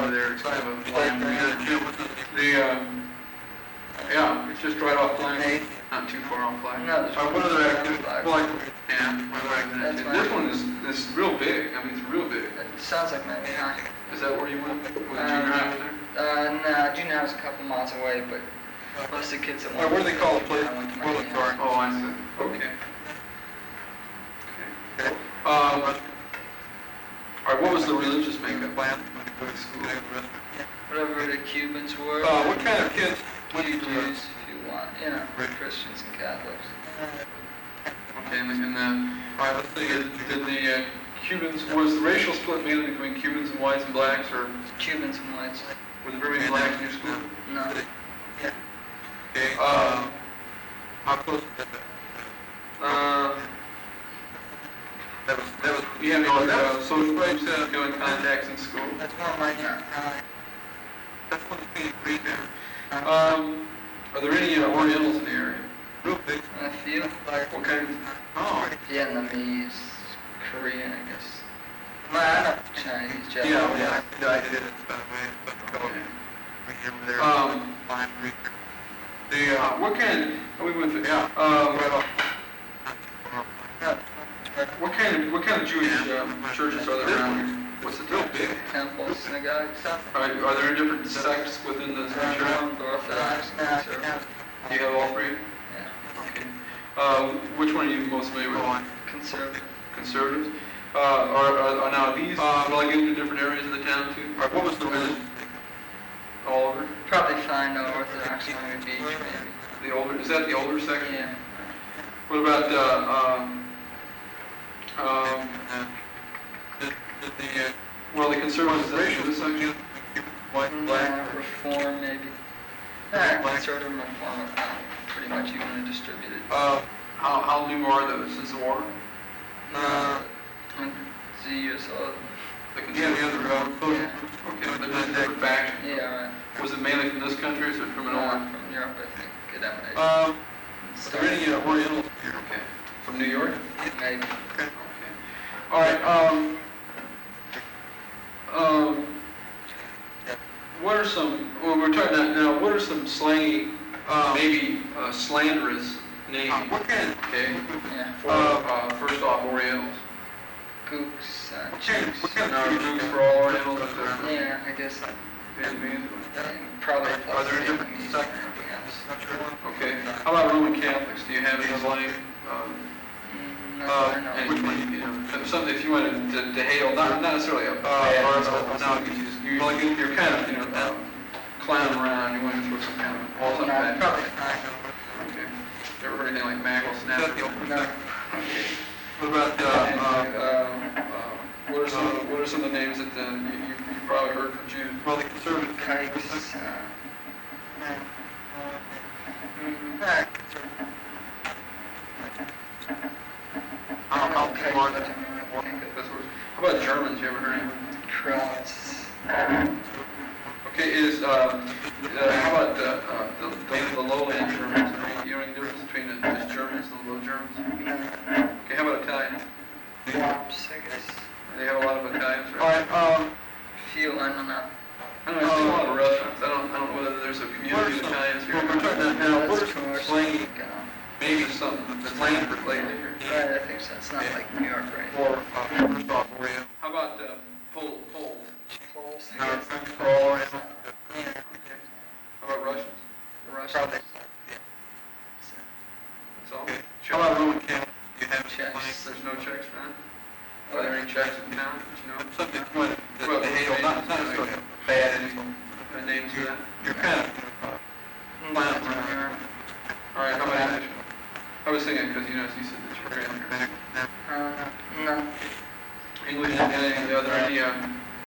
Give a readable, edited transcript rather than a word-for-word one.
over there. It's kind of a flat. Yeah, it's just right off Flag. Not too far off Flag. No, What other activity? Yeah, what other activity? This one is real big. I mean, it's real big. It sounds like maybe high. Is that where you went? With junior high there? No, junior high was a couple miles away, but most of the kids that went. What do they call the place? I went to my Willow junior Park. high. Oh, I see. Okay. All right, what was the religious makeup? Whatever the Cubans were. What kind of kids? Jews, if you want, Christians and Catholics. Okay, and then, all right, let's see, did the Cubans, was the racial split mainly between Cubans and whites and blacks, or Cubans and whites. were there very many blacks in your school? No. Okay, how close was that? That was, you have any social groups that go in contacts in school? That's one of my, That's one of the things we do. Are there any Orientals in the area? Real big. a few. What kind of? Oh. Vietnamese, Korean, I guess. Not Chinese, Japanese. Yeah, I did it. What kind? We went through. Yeah. What kind of Jewish churches are there around here? What's the real big? Temples, synagogues. Are there different sects within the church? Orthodox, conservative. Do you have all three? Yeah. Okay. Which one are you most familiar with? Conservative. Conservatives? Are now these relegated to different areas of the town too? What was the religion? All over? Probably find Orthodox on the beach, maybe. The older? Is that the older section? Yeah. What about the conservatives racial this section? White, black, Reform, maybe. Conservative and Reform are pretty much evenly distributed. How new are those since the war? 100 years old. The conservative, okay, but there's different faction. Yeah, right. Was it mainly from this country or is it from an old? From Europe, I think. It emanated. Are there any Orientals here? Okay. From New York? Maybe. Okay. All right. What are some? Well, we're talking now. What are some slangy, maybe slanderous names? What kind? Okay. Yeah. First off, Orientals. Gooks, What Chicks. kind of Jews for all Orientals? Yeah, I guess. Vietnamese. Probably. Are there different Vietnamese sects? or anything else. Okay. How about Roman Catholics? Do you have any slang? No, I know. And which one, something if you wanted to hail, not necessarily a you're kind of, clowning around, you want to throw some kind of, all something bad. Probably. Okay. You ever heard anything like Maggle Snap? No. Okay. What about, what are some of the names that you probably heard from Jews? Well, the conservative. Kikes. How about Germans? You ever heard of them? Krauts. Okay, how about the lowland Germans? You know any difference between the Germans and the low Germans? Okay, how about Italian? Wops, I guess. They have a lot of Italians, right? All right, few, I don't know. I don't know, I see a lot of restaurants. I don't know whether there's a community of Italians here. We're talking now, what are slangy, maybe something that's slang for lately here? Right, I think so. It's not like New York, right? Or, how about Poles? Poles, I No, guess. for all Orientals. Yeah. How about Russians? Russians. That's all. How about Roman Catholic? You have Czechs. There's no Czechs, man? Are there any Czechs in town? Did you know? Something well, the hail, not necessarily bad names for that. You're kind of clown around. All right, how about English? I was thinking because you said that you're very English. No. English and are there any